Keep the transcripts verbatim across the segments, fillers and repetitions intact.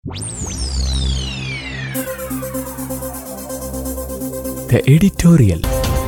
The editorial.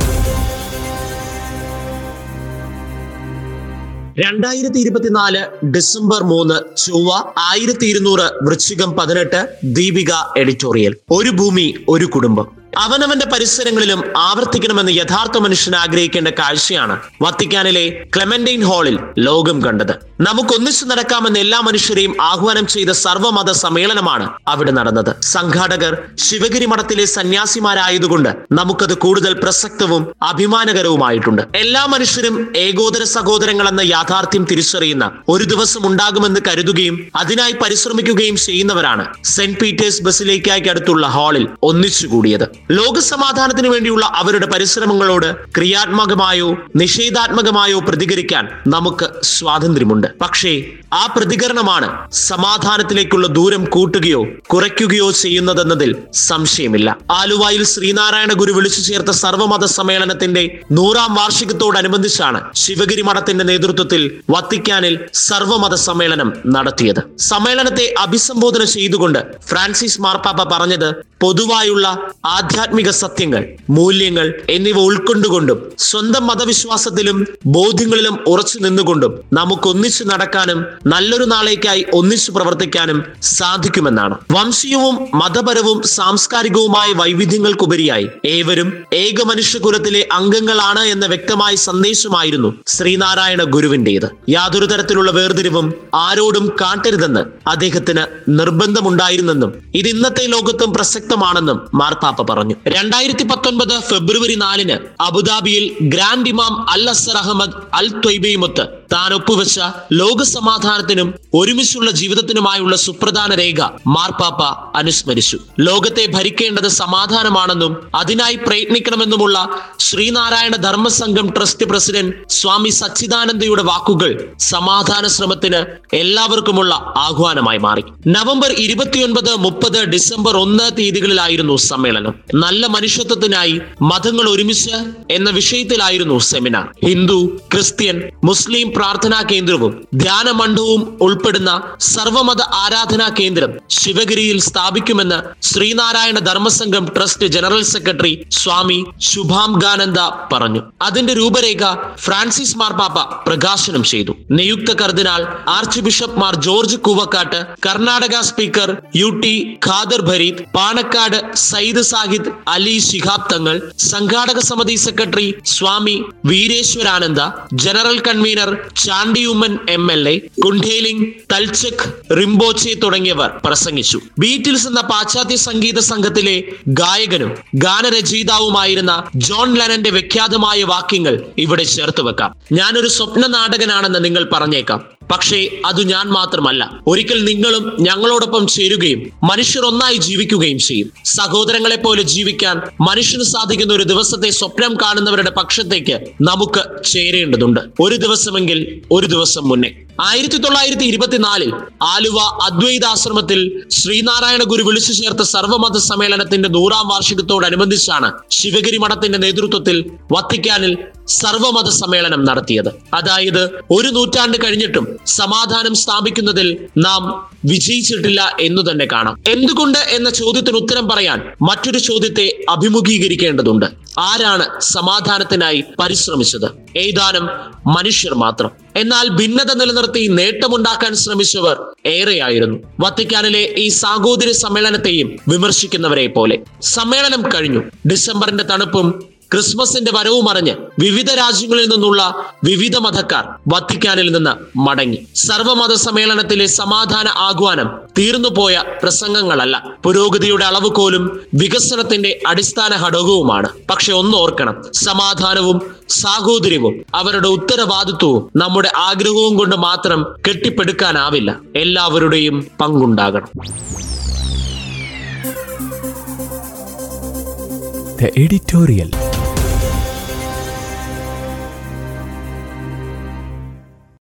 രണ്ടായിരത്തി ഇരുപത്തിനാല് December മൂന്ന് ചൊവ്വ ആയിരത്തി ഇരുന്നൂറ് വൃശ്ചികം പതിനെട്ട് ദീപിക എഡിറ്റോറിയൽ. ഒരു ഭൂമി ഒരു കുടുംബം. അവനവന്റെ പരിസരങ്ങളിലും ആവർത്തിക്കണമെന്ന് യഥാർത്ഥ മനുഷ്യൻ ആഗ്രഹിക്കേണ്ട കാഴ്ചയാണ് വത്തിക്കാനിലെ ക്ലെമന്റൈൻ ഹാളിൽ ലോകം കണ്ടത്. നമുക്കൊന്നിച്ചു നടക്കാമെന്ന് എല്ലാ മനുഷ്യരെയും ആഹ്വാനം ചെയ്ത സർവ്വമത സമ്മേളനമാണ് അവിടെ നടന്നത്. സംഘാടകർ ശിവഗിരി മഠത്തിലെ സന്യാസിമാരായതുകൊണ്ട് നമുക്കത് കൂടുതൽ പ്രസക്തവും അഭിമാനകരവുമായിട്ടുണ്ട്. എല്ലാ മനുഷ്യരും ഏകോദര സഹോദരങ്ങളെന്ന യാഥാർത്ഥ്യം തിരിച്ചറിയുന്ന ഒരു ദിവസം ഉണ്ടാകുമെന്ന് കരുതുകയും അതിനായി പരിശ്രമിക്കുകയും ചെയ്യുന്നവരാണ് സെന്റ് പീറ്റേഴ്സ് ബസിലിക്കയ്ക്ക് അടുത്തുള്ള ഹാളിൽ ഒന്നിച്ചുകൂടിയത്. ലോക സമാധാനത്തിന് വേണ്ടിയുള്ള അവരുടെ പരിശ്രമങ്ങളോട് ക്രിയാത്മകമായോ നിഷേധാത്മകമായോ പ്രതികരിക്കാൻ നമുക്ക് സ്വാതന്ത്ര്യമുണ്ട്. പക്ഷേ ആ പ്രതികരണമാണ് സമാധാനത്തിലേക്കുള്ള ദൂരം കൂട്ടുകയോ കുറയ്ക്കുകയോ ചെയ്യുന്നതെന്നതിൽ സംശയമില്ല. ആലുവയിൽ ശ്രീനാരായണ ഗുരു വിളിച്ചു ചേർത്ത സർവ്വമത സമ്മേളനത്തിന്റെ നൂറാം വാർഷികത്തോടനുബന്ധിച്ചാണ് ശിവഗിരി മഠത്തിന്റെ നേതൃത്വത്തിൽ വത്തിക്കാനിൽ സർവ്വമത സമ്മേളനം നടത്തിയത്. സമ്മേളനത്തെ അഭിസംബോധന ചെയ്തുകൊണ്ട് ഫ്രാൻസിസ് മാർപ്പാപ്പ പറഞ്ഞത്, പൊതുവായുള്ള ആധ്യാത്മിക സത്യങ്ങൾ, മൂല്യങ്ങൾ എന്നിവ ഉൾക്കൊണ്ടുകൊണ്ടും സ്വന്തം മതവിശ്വാസത്തിലും ബോധ്യങ്ങളിലും ഉറച്ചു നിന്നുകൊണ്ടും നമുക്ക് ഒന്നിച്ചു നടക്കാനും നല്ലൊരു നാളേക്കായി ഒന്നിച്ചു പ്രവർത്തിക്കാനും സാധിക്കുമെന്നാണ്. വംശീയവും മതപരവും സാംസ്കാരികവുമായ വൈവിധ്യങ്ങൾക്കുപരിയായി ഏവരും ഏക മനുഷ്യകുലത്തിലെ അംഗങ്ങളാണ് എന്ന വ്യക്തമായ സന്ദേശമായിരുന്നു ശ്രീനാരായണ ഗുരുവിന്റേത്. യാതൊരു തരത്തിലുള്ള വേർതിരിവും ആരോടും കാട്ടരുതെന്ന് അദ്ദേഹത്തിന് നിർബന്ധമുണ്ടായിരുന്നെന്നും ഇത് ഇന്നത്തെ ലോകത്തും പ്രസക്തമാണെന്നും മാർപ്പാപ്പ പറഞ്ഞു. രണ്ടായിരത്തി പത്തൊൻപത് ഫെബ്രുവരി നാലിന് അബുദാബിയിൽ ഗ്രാൻഡ് ഇമാം അൽ അസർ അഹമ്മദ് അൽ ത്വയ്ബയുമൊത്ത് താൻ ഒപ്പുവെച്ച ലോക സമാധാനത്തിനും ഒരുമിച്ചുള്ള ജീവിതത്തിനുമായുള്ള സുപ്രധാന രേഖ മാർപ്പാപ്പ അനുസ്മരിച്ചു. ലോകത്തെ ഭരിക്കേണ്ടത് സമാധാനമാണെന്നും അതിനായി പ്രയത്നിക്കണമെന്നുമുള്ള ശ്രീനാരായണ ധർമ്മസംഘം ട്രസ്റ്റ് പ്രസിഡന്റ് സ്വാമി സച്ചിദാനന്ദയുടെ വാക്കുകൾ സമാധാന ശ്രമത്തിന് എല്ലാവർക്കുമുള്ള ആഹ്വാനമായി മാറി. നവംബർ ഇരുപത്തിയൊൻപത് മുപ്പത് ഡിസംബർ ഒന്ന് തീയതികളിലായിരുന്നു സമ്മേളനം. നല്ല മനുഷ്യത്വത്തിനായി മതങ്ങൾ ഒരുമിച്ച് എന്ന വിഷയത്തിലായിരുന്നു സെമിനാർ. ഹിന്ദു, ക്രിസ്ത്യൻ, മുസ്ലിം പ്രാർത്ഥനാ കേന്ദ്രവും ധ്യാന മണ്ഡപവും ഉൾപ്പെടുന്ന സർവമത ആരാധനാ കേന്ദ്രം ശിവഗിരിയിൽ സ്ഥാപിക്കുമെന്ന് Sreenarayana Dharmasangham trust general secretary Swami Subhangananda പറഞ്ഞു. അതിന്റെ രൂപരേഖ ഫ്രാൻസിസ് മാർപ്പാപ്പ പ്രകാശനം ചെയ്തു. നിയുക്ത കർദിനാൾ arch bishop Mar George Koovakad, Karnataka speaker U T Khader ഭരീത്, പാണക്കാട് സയ്യിദ് സാഹിദ് അലി ശിഹാബ് തങ്ങൾ, സംഘാടക സമിതി secretary Swami Veereswarananda, general convener Chandy Oommen M L A, Kundeling, Tatsak Rinpoche തുടങ്ങിയവർ പ്രസംഗിച്ചു. ബീറ്റിൽസ് എന്ന പാശ്ചാത്യ സംഗീത സംഘത്തിലെ ഗായകനും ഗാനരചയിതാവുമായിരുന്ന ജോൺ ലെനന്റെ വിഖ്യാതമായ വാക്യങ്ങൾ ഇവിടെ ചേർത്ത് വെക്കാം. ഞാനൊരു സ്വപ്ന നാടകനാണെന്ന് നിങ്ങൾ പറഞ്ഞേക്കാം, പക്ഷേ അത് ഞാൻ മാത്രമല്ല. ഒരിക്കൽ നിങ്ങളും ഞങ്ങളോടൊപ്പം ചേരുകയും മനുഷ്യർ ഒന്നായി ജീവിക്കുകയും ചെയ്യും. സഹോദരങ്ങളെ പോലെ ജീവിക്കാൻ മനുഷ്യന് സാധിക്കുന്ന ഒരു ദിവസത്തെ സ്വപ്നം കാണുന്നവരുടെ പക്ഷത്തേക്ക് നമുക്ക് ചേരേണ്ടതുണ്ട്. ഒരു ദിവസമെങ്കിൽ ഒരു ദിവസം മുന്നേ. ആയിരത്തി തൊള്ളായിരത്തി ഇരുപത്തിനാലിൽ ആലുവ അദ്വൈതാശ്രമത്തിൽ ശ്രീനാരായണ ഗുരു വിളിച്ചു ചേർത്ത സർവ്വമത സമ്മേളനത്തിന്റെ നൂറാം വാർഷികത്തോടനുബന്ധിച്ചാണ് ശിവഗിരി മഠത്തിന്റെ നേതൃത്വത്തിൽ വത്തിക്കാനിൽ സർവ്വമത സമ്മേളനം നടത്തിയത്. അതായത് ഒരു നൂറ്റാണ്ട് കഴിഞ്ഞിട്ടും സമാധാനം സ്ഥാപിക്കുന്നതിൽ നാം വിജയിച്ചിട്ടില്ല എന്നു തന്നെ കാണാം. എന്തുകൊണ്ട് എന്ന ചോദ്യത്തിന് ഉത്തരം പറയാൻ മറ്റൊരു ചോദ്യത്തെ അഭിമുഖീകരിക്കേണ്ടതുണ്ട്. ആരാണ് സമാധാനത്തിനായി പരിശ്രമിച്ചത്? ഏതാനും മനുഷ്യർ മാത്രം. എന്നാൽ ഭിന്നത നിലനിർത്തി നേട്ടമുണ്ടാക്കാൻ ശ്രമിച്ചവർ ഏറെയായിരുന്നു. വത്തിക്കാനിലെ ഈ സാഹോദര്യ സമ്മേളനത്തെയും വിമർശിക്കുന്നവരെ പോലെ. സമ്മേളനം കഴിഞ്ഞു. ഡിസംബറിന്റെ തണുപ്പും ക്രിസ്മസിന്റെ വരവും അറിഞ്ഞ് വിവിധ രാജ്യങ്ങളിൽ നിന്നുള്ള വിവിധ മതക്കാർ വത്തിക്കാനിൽ നിന്ന് മടങ്ങി. സർവ്വമത സമ്മേളനത്തിലെ സമാധാന ആഹ്വാനം തീർന്നുപോയ പ്രസംഗങ്ങളല്ല, പുരോഗതിയുടെ അളവുകോലും വികസനത്തിന്റെ അടിസ്ഥാന ഘടകവുമാണ്. പക്ഷെ ഒന്ന് ഓർക്കണം, സമാധാനവും സാഹോദര്യവും അവരുടെ ഉത്തരവാദിത്വവും നമ്മുടെ ആഗ്രഹവും കൊണ്ട് മാത്രം കെട്ടിപ്പടുക്കാനാവില്ല. എല്ലാവരുടെയും പങ്കുണ്ടാകണം. The editorial.